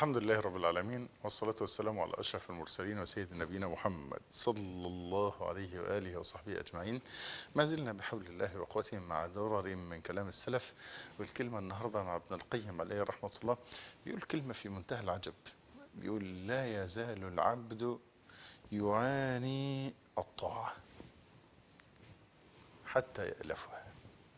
الحمد لله رب العالمين، والصلاة والسلام على أشرف المرسلين وسيد نبينا محمد صلى الله عليه وآله وصحبه أجمعين. ما زلنا بحول الله وقوته مع درر من كلام السلف، والكلمة النهاردة مع ابن القيم عليه رحمة الله. بيقول كلمة في منتهى العجب، بيقول: لا يزال العبد يعاني الطاعة حتى يألفها.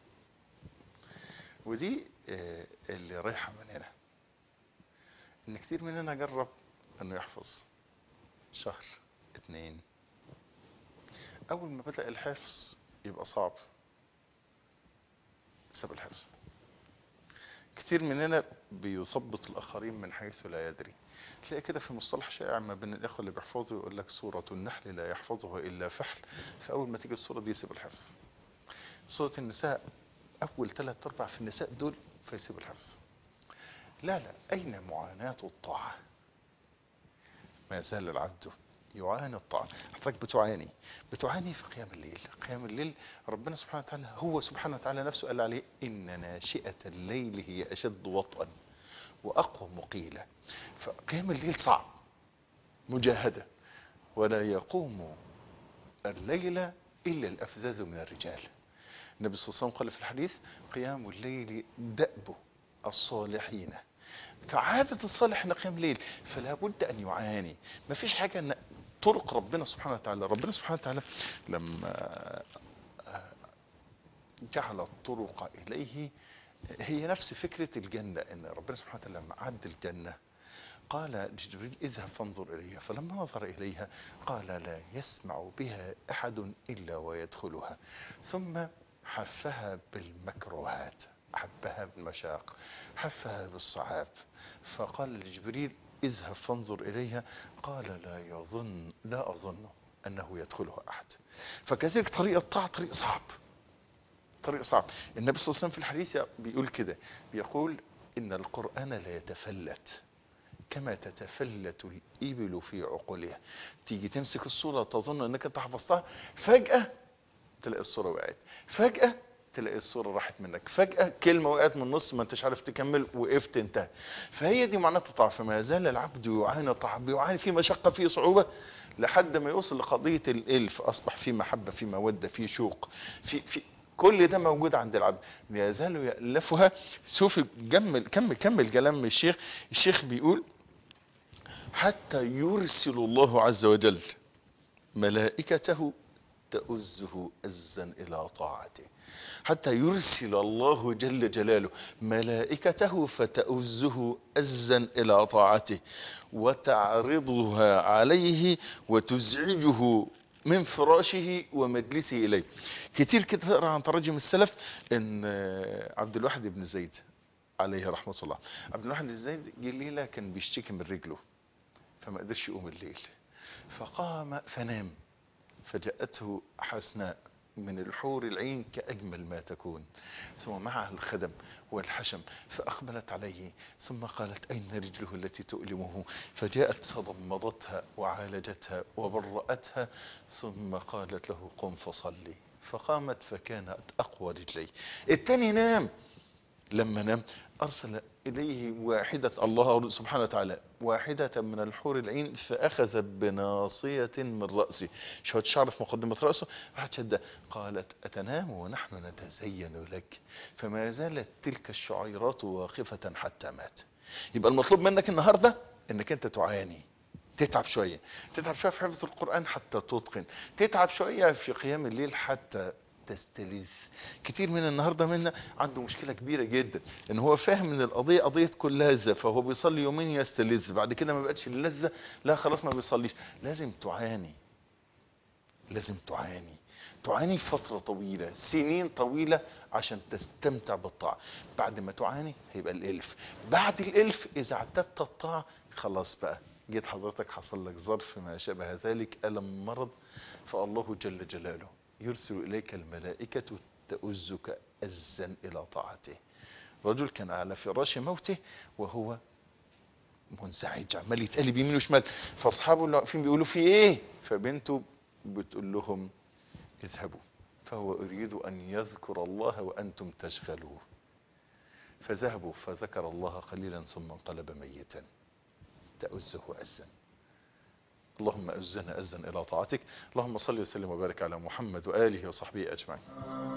ودي اللي رايحة من هنا، ان كتير مننا جرب انه يحفظ شهر اتنين، اول ما بدأ الحفظ يبقى صعب، ساب الحفظ. كتير مننا بيثبط الاخرين من حيث لا يدري. تلاقي كده في مصطلح شائع ما بين الاخوه اللي بيحفظوا، يقول لك سورة النحل لا يحفظها الا فحل، فاول ما تيجي السورة دي يسيب الحفظ. سورة النساء اول 3/4 في النساء دول فيسيب الحفظ. لا لا، اين معاناة الطاعة؟ ما يزال العبد يعاني الطاعة. حضرتك بتعاني في قيام الليل. قيام الليل ربنا سبحانه وتعالى، هو سبحانه وتعالى نفسه قال عليه: إن ناشئة الليل هي أشد وطئا وأقوى مقيلة. فقيام الليل صعب، مجاهدة، ولا يقوم الليل إلا الأفزاز من الرجال. النبي صلى الله عليه وسلم قال في الحديث: قيام الليل دأب الصالحين. فعادة الصالح ان قيام ليل، فلا بد ان يعاني. ما فيش حاجة ان طرق ربنا سبحانه وتعالى. ربنا سبحانه وتعالى لما جعل الطرق اليه، هي نفس فكرة الجنة. ان ربنا سبحانه وتعالى لما عد الجنة قال لجبريل: اذهب فانظر اليها. فلما نظر اليها قال: لا يسمع بها احد الا ويدخلها. ثم حفها بالمكروهات، حفها بالمشاق، حفها بالصعاب. فقال لجبريل: اذهب فانظر اليها. قال: لا اظن انه يدخلها احد. فكذلك طريق الطاعة طريق صعب، طريق صعب. النبي صلى الله عليه وسلم في الحديث بيقول كده، بيقول: ان القرآن لا يتفلت كما تتفلت الإبل في عقولها. تيجي تمسك الصورة تظن انك انت حفظتها، فجأة تلاقي الصورة وقعت، فجأة تلاقي الصورة راحت منك، فجأة كلمة وقعت من النص ما انتش عارف تكمل، وقفت انتهى. فهي دي معناها الطاعة. فما يزال العبد يعاني طاعة، بيعاني في مشقة، في صعوبة، لحد ما يوصل لقضية الإلف. أصبح في محبة، في مودة، في شوق، في كل ده موجود عند العبد. لا يزال يألفها. شوف كمل كلام الشيخ بيقول: حتى يرسل الله عز وجل ملائكته تؤزه أزا إلى طاعته. حتى يرسل الله جل جلاله ملائكته فتؤزه أزا إلى طاعته، وتعرضها عليه وتزعجه من فراشه ومجلسه إليه. كتير كده تقرأ عن تراجم السلف ان عبد الواحد بن زيد عليه رحمة الله، عبد الواحد بن زيد جه ليلة كان بيشتكي من رجله، فما قدرش يقوم الليل، فقام فنام. فجاءته حسناء من الحور العين كأجمل ما تكون، ثم معها الخدم والحشم، فأقبلت عليه ثم قالت: أين رجله التي تؤلمه؟ فجاءت فضمضتها وعالجتها وبرأتها، ثم قالت له: قم فصلي. فقامت فكانت أقوى رجليه. التاني نام. لما نام أرسل إليه واحدة، الله سبحانه وتعالى، واحدة من الحور العين، فأخذ بناصية من رأسه، شوية شعر في مقدمة رأسه، راحت شدة. قالت: أتنام ونحن نتزين لك؟ فما زالت تلك الشعيرات واقفة حتى مات. يبقى المطلوب منك النهاردة انك انت تعاني، تتعب شوية في حفظ القرآن حتى تتقن، تتعب شوية في قيام الليل حتى تستلذ. كتير من النهاردة منا عنده مشكلة كبيرة جدا، ان هو فاهم ان القضية قضية كل لذة، فهو بيصلي يومين يستلذ، بعد كده ما بقتش اللذة، لا خلاص ما بيصليش. لازم تعاني، لازم تعاني فترة طويلة، سنين طويلة، عشان تستمتع بالطاعة. بعد ما تعاني هيبقى الالف، بعد الالف اذا اعتدت الطاعة خلاص بقى جيت حضرتك حصل لك ظرف ما شابه ذلك، ألم، مرض، فالله جل جلاله يرسل إليك الملائكة تؤزك أزا إلى طاعته. رجل كان على فراش موته وهو منزعج، عمال يتقلب يمين وشمال، فاصحابه اللي واقفين بيقولوا: في ايه؟ فبنته بتقول لهم: اذهبوا، فهو يريد أن يذكر الله وأنتم تشغلوه. فذهبوا فذكر الله قليلا ثم انقلب ميتا. تأزه أزا. اللهم أزنا أزا إلى طاعتك. اللهم صل وسلم وبارك على محمد وآله وصحبه أجمعين.